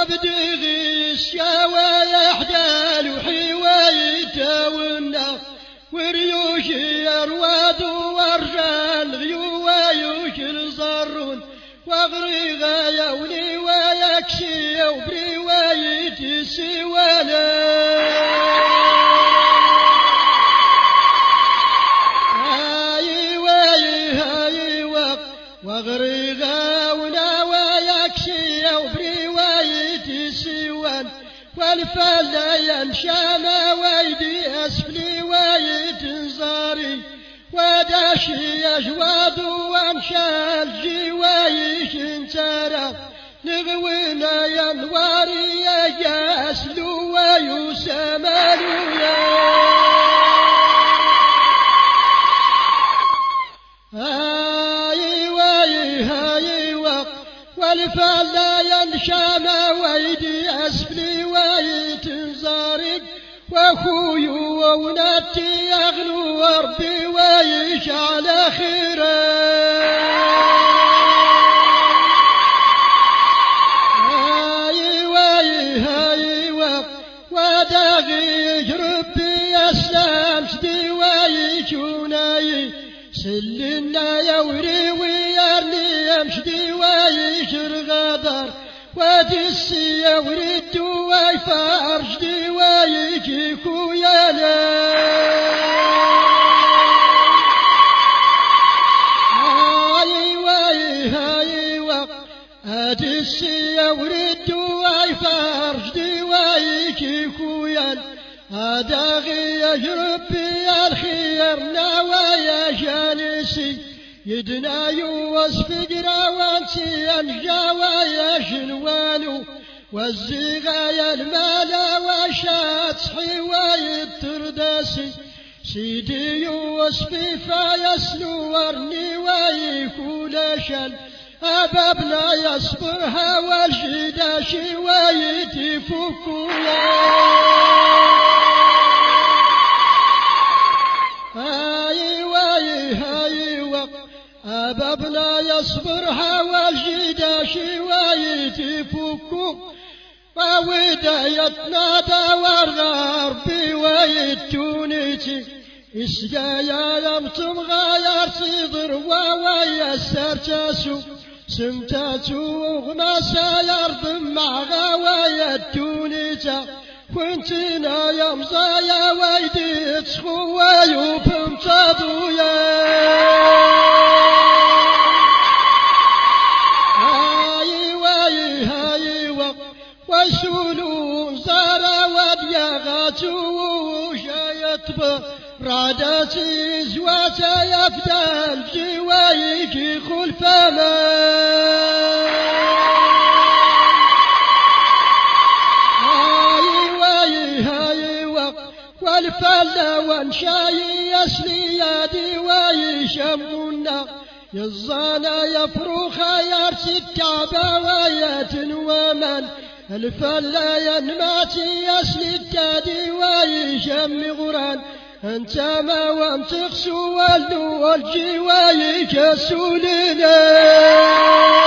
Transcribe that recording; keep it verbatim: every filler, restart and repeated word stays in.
وابدغي الشاوى يحدال وحوايته والنار وريوش يرواد ورجال غيوايوش الزرون واغري غايوني ويكشي وبروايتي سوانا هاي واي هاي وق واغري غاونا ويكشي وبروايتي سوان والفلا ينشاما ويدي أسفلي ويتنزاري وداشي أجواد وامشى الجوايش انترى نغوينا ينواري ياسلو ويسمالو هاي واي هاي وق والفلا ينشاما ويدي أسفلي ويتنزاري واخوي ووناتي يغلو ربي ويش على خيره هاي واي هاي وق وداغي ربي اسلام شدي ويشوناي سلنا يوري ويارني يمشدي ويشر غدر ودسي يورد ويفارجدي ويجي خويانا هاي واي هاي وق ادسي يورد ويفارجدي ويجي خويانا اداغي يجربي الخير نوايا جالسي يدنا يوصف قراوانتي انجاوا يا شنوانو والزغايا المالا وشات حواي الترداسي سيدي يوصف فيسلو ورني ويكولاشن أبابنا يصبرها والجداشي ويتفكولا هاي واي هاي وق أبابنا يصبرها والجداشي ويتفكو وودايتنا دور غربي ويتونيتي إسجايا يمتم غاير صدر وويسر تاسو سمتاتو غماسا يرضم مع غاويتونيتا كنتنا يمزايا ويدي تسخو ويوبم تضويا هاي واي هاي وق وسولون زارا وديا غاتو شايتبا رادتي زواتا يفدال جوايكي خلفانا هاي واي هاي وق والفلا وانشاي يسلي يدي ويشمونا يزانا يفروخا يرسي الكعبة ويات ومن الفلا ينماتي يسلي التادي ويشم غران انت ما وامتخسوا والدو والجي ويكسوا لنا